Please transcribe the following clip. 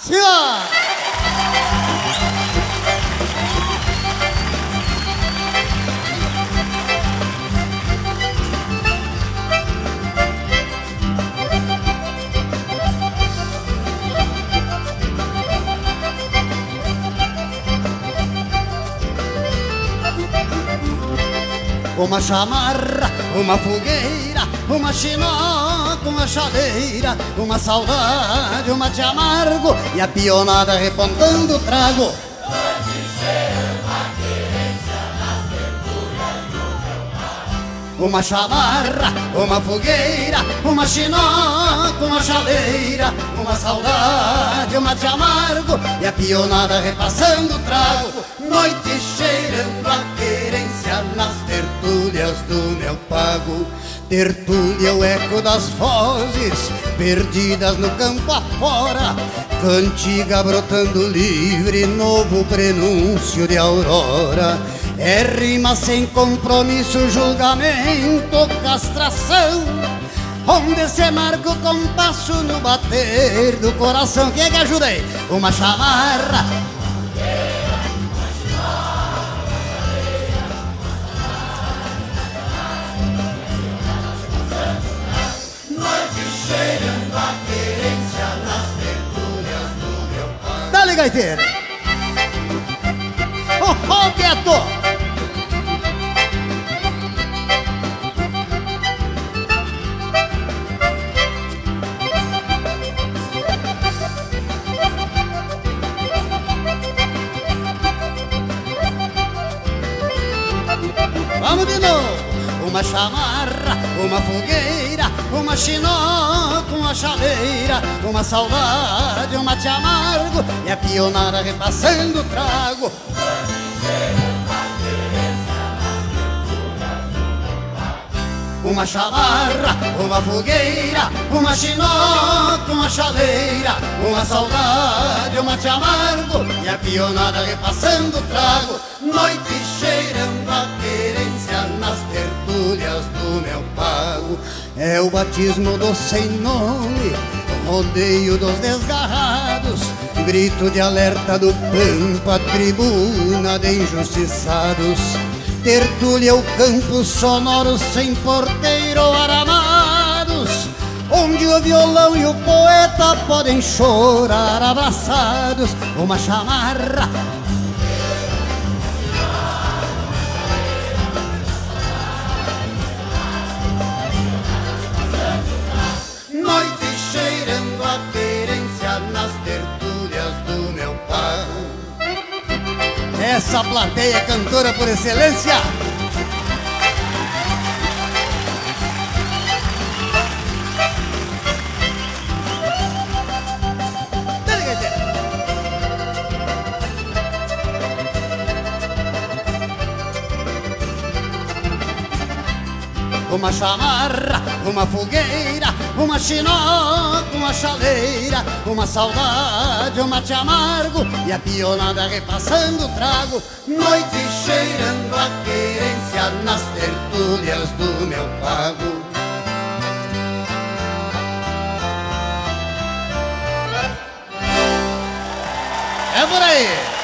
Senhor! Uma chamarra, uma fogueira, uma chinoca, uma chaleira, uma saudade, um mate amargo e a pionada repontando o trago. Uma chamarra, uma fogueira, uma chinoca, uma chaleira, uma saudade, um mate amargo e a pionada repassando o trago. Noite cheirando a querência nas tertúlias do meu pago. Tertúlia, o eco das vozes perdidas no campo afora, cantiga brotando livre, novo prenúncio de aurora. É rima sem compromisso, julgamento, castração, onde se marca o compasso no bater do coração. Quem é que ajuda aí? Uma chamarra, cheirando a querência nas tertúlias do meu pai. Dá-lhe, gaiteiro! Oh, Beto! Vamos de novo! Uma chamarra, uma fogueira, uma chinoca, uma chaleira, uma saudade, um mate amargo e a pionada repassando o trago. Uma chamarra, uma fogueira, uma chinoca, uma chaleira, uma saudade, um mate amargo e a pionada repassando o trago. Noite cheirando a querência nas tertúlias do meu pago. É o batismo do sem nome, rodeio dos desgarrados, grito de alerta do pampa, tribuna de injustiçados. Tertúlia, o campo sonoro sem porteiro aramados, onde o violão e o poeta podem chorar abraçados. Uma chamarra, noite cheirando a querência nas tertúlias do meu pai. Essa plateia cantora por excelência. Uma chamarra, uma fogueira, uma chinoca, uma chaleira, uma saudade, um mate amargo e a pionada repassando o trago. Noite cheirando a querência nas tertúlias do meu pago. É por aí!